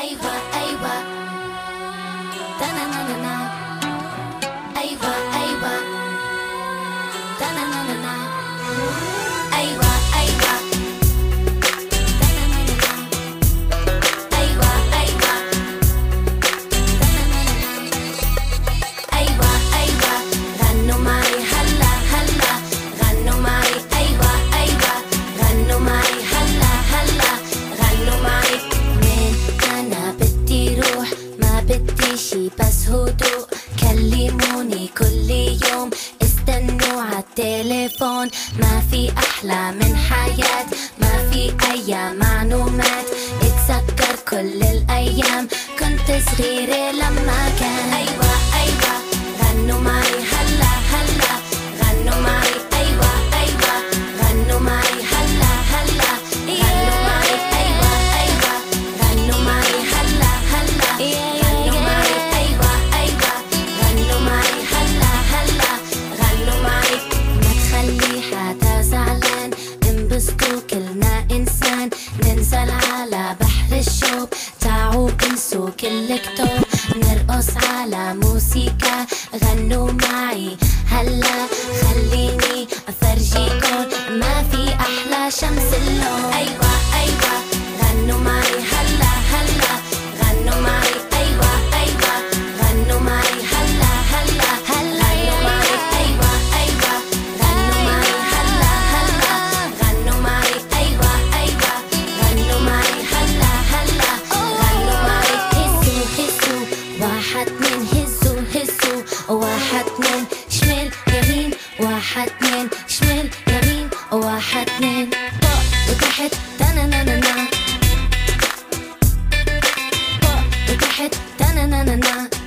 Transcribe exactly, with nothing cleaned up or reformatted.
أيوة أيوة تانا نا نا نا أيوة أيوة تانا نا نا نا أيوة أيوة تانا نا نا نا أيوة أيوة تانا نا نا نا أيوة أيوة غنوا معي هلا هلا غنوا معي أيوة أيوة غنوا معي هلا هلا غنوا معي من أنا بدي روح ما بدي شي بس هدوء كلموني كل يوم استنوا عالتليفون ما في أحلى من حياة ما في أي معلومات اتذكر كل الأيام كنت صغيرة لما كان أيوة أيوة غنوا معي هلا هلا غنوا معي أيوة أيوة غنوا معي هلا هلا غنوا معي أيوة أيوة غنوا معي هلا هلا غنوا معي أيوة أيوة غنوا معي هلا هلا غنوا معي ما تخلي حدا زعلان انبسطوا كلنا إنسان ننزل على بحر الشوق تعوا انسوا كل كتب نرقص على موسيقى غنوا معي هلا خليني افرجيكن ما في احلى شمس اللون ايوه ايوه غنوا معي هلا هلا غنوا معي ايوه ايوه غنوا معي هلا هلا هلا غنوا معي ايوه ايوه غنوا معي هلا هلا غنوا معي ايوه ايوه غنوا معي هلا هلا غنوا معي هزوا هزوا واحد اتنين هزوا هزوا واحد اتنين شمال يمين واحد اتنين شمال يمين واحد اتنين فوق وتحت تانا نا نا نا فوق وتحت تانا نا نا نا